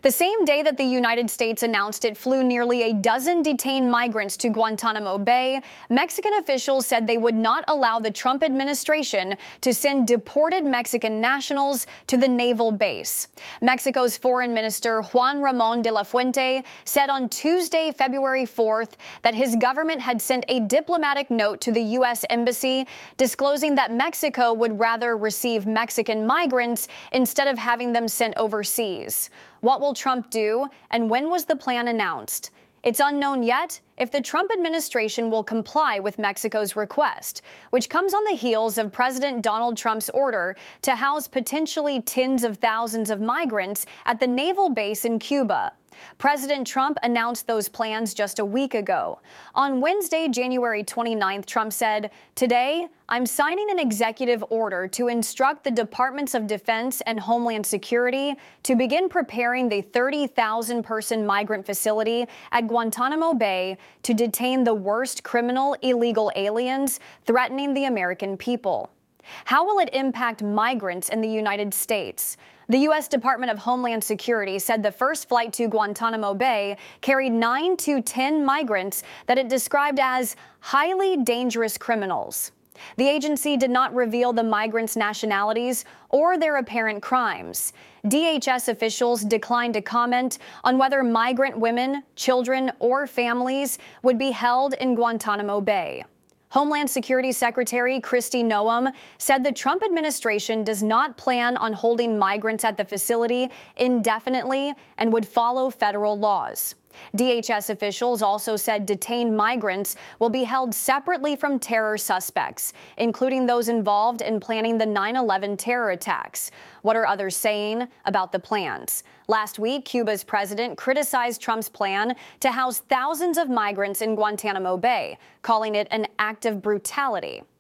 The same day that the United States announced it flew nearly a dozen detained migrants to Guantanamo Bay, Mexican officials said they would not allow the Trump administration to send deported Mexican nationals to the naval base. Mexico's Foreign Minister Juan Ramon de la Fuente said on Tuesday, February 4th, that his government had sent a diplomatic note to the U.S. Embassy disclosing that Mexico would rather receive Mexican migrants instead of having them sent overseas. What will Trump do, and when was the plan announced? It's unknown yet if the Trump administration will comply with Mexico's request, which comes on the heels of President Donald Trump's order to house potentially tens of thousands of migrants at the naval base in Cuba. President Trump announced those plans just a week ago. On Wednesday, January 29th, Trump said, "Today, I'm signing an executive order to instruct the Departments of Defense and Homeland Security to begin preparing the 30,000-person migrant facility at Guantanamo Bay to detain the worst criminal illegal aliens threatening the American people." How will it impact migrants in the United States? The U.S. Department of Homeland Security said the first flight to Guantanamo Bay carried 9 to 10 migrants that it described as highly dangerous criminals. The agency did not reveal the migrants' nationalities or their apparent crimes. DHS officials declined to comment on whether migrant women, children, or families would be held in Guantanamo Bay. Homeland Security Secretary Kristi Noem said the Trump administration does not plan on holding migrants at the facility indefinitely and would follow federal laws. DHS officials also said detained migrants will be held separately from terror suspects, including those involved in planning the 9/11 terror attacks. What are others saying about the plans? Last week, Cuba's president criticized Trump's plan to house thousands of migrants in Guantanamo Bay, calling it an act of brutality.